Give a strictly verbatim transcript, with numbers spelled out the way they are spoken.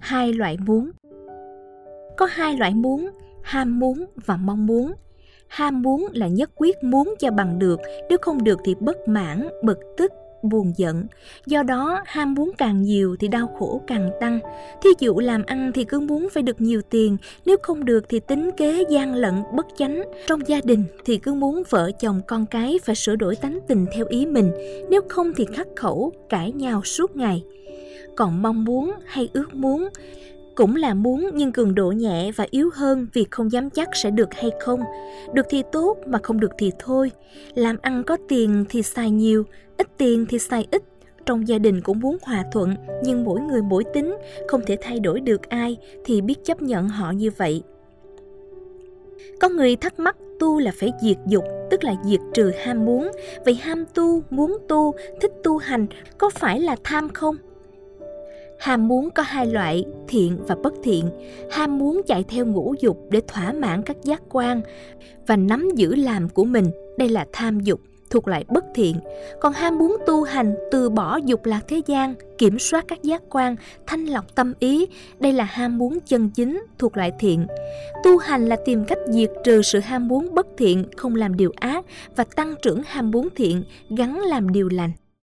Hai loại muốn. Có hai loại muốn, ham muốn và mong muốn. Ham muốn là nhất quyết muốn cho bằng được, nếu không được thì bất mãn, bực tức, buồn giận. Do đó, ham muốn càng nhiều thì đau khổ càng tăng. Thí dụ làm ăn thì cứ muốn phải được nhiều tiền, nếu không được thì tính kế gian lận, bất chánh. Trong gia đình thì cứ muốn vợ chồng con cái phải sửa đổi tánh tình theo ý mình, nếu không thì khắc khẩu, cãi nhau suốt ngày. Còn mong muốn hay ước muốn cũng là muốn nhưng cường độ nhẹ và yếu hơn, vì không dám chắc sẽ được hay không. Được thì tốt mà không được thì thôi. Làm ăn có tiền thì xài nhiều, ít tiền thì xài ít. Trong gia đình cũng muốn hòa thuận, nhưng mỗi người mỗi tính, không thể thay đổi được ai, thì biết chấp nhận họ như vậy. Có người thắc mắc tu là phải diệt dục, tức là diệt trừ ham muốn. Vậy ham tu, muốn tu, thích tu hành có phải là tham không? Ham muốn có hai loại, thiện và bất thiện. Ham muốn chạy theo ngũ dục để thỏa mãn các giác quan và nắm giữ làm của mình, đây là tham dục, thuộc loại bất thiện. Còn ham muốn tu hành, từ bỏ dục lạc thế gian, kiểm soát các giác quan, thanh lọc tâm ý, đây là ham muốn chân chính, thuộc loại thiện. Tu hành là tìm cách diệt trừ sự ham muốn bất thiện, không làm điều ác, và tăng trưởng ham muốn thiện, gắn làm điều lành.